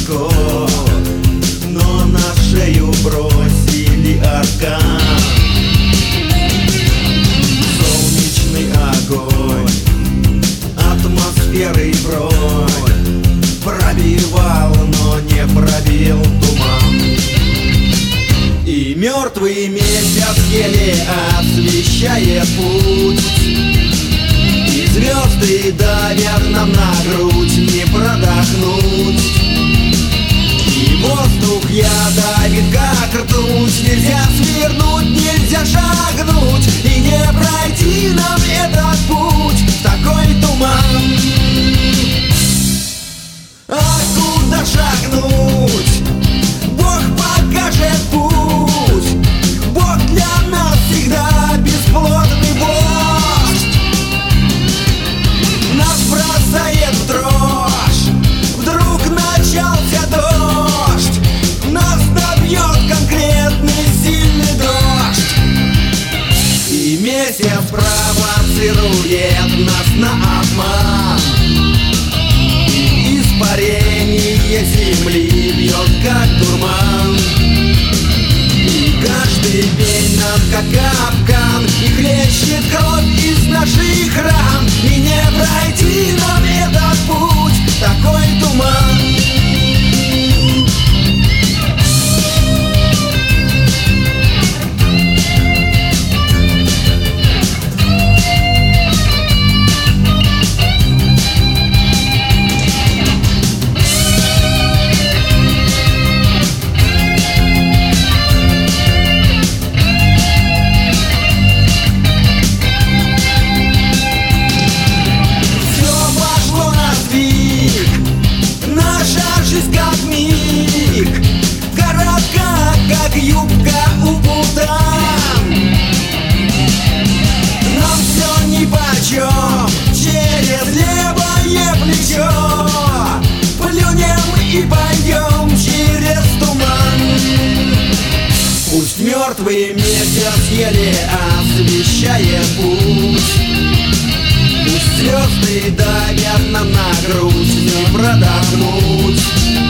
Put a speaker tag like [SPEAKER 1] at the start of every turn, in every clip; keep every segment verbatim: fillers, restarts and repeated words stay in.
[SPEAKER 1] исход, но на шею бросили аркан. Солнечный огонь атмосферой бронь пробивал, но не пробил туман. И мертвый месяц еле освещает путь, и звезды давят нам на грудь, не продохнуть. И воздух ядовит, как ртуть, нельзя свернуть, нельзя шагнуть, и не пройти нам этот путь в такой туман. А куда шагнуть? Бог покажет путь. Бог для нас всегда бесплотный вождь. Нас бросает в дрожь, вдруг начался дождь. Нас добьет конкретный сильный дождь. И месяц провоцирует нас на обман. Испарение земли бьет, как дурман. И каждый день нам, как капкан, и хлещет кровь из наших ран. И не пройти нам этот путь, такой туман. Как юбка у Бутан. Нам все нипочем, через левое плечо плюнем и пойдем через туман. Пусть мертвый месяц еле освещает путь, пусть звезды давят нам на грудь, не продохнуть.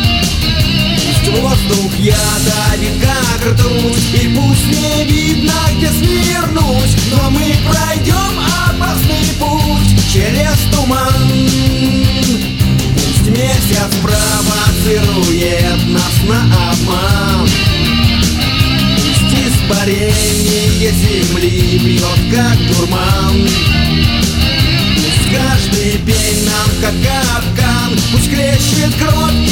[SPEAKER 1] Воздух ядовит, как ртуть, и пусть не видно, где свернуть, но мы пройдем опасный путь через туман. Пусть месяц провоцирует нас на обман. Пусть испарение земли бьет, как дурман. Пусть каждый пень нам, как капкан, пусть хлещет кровь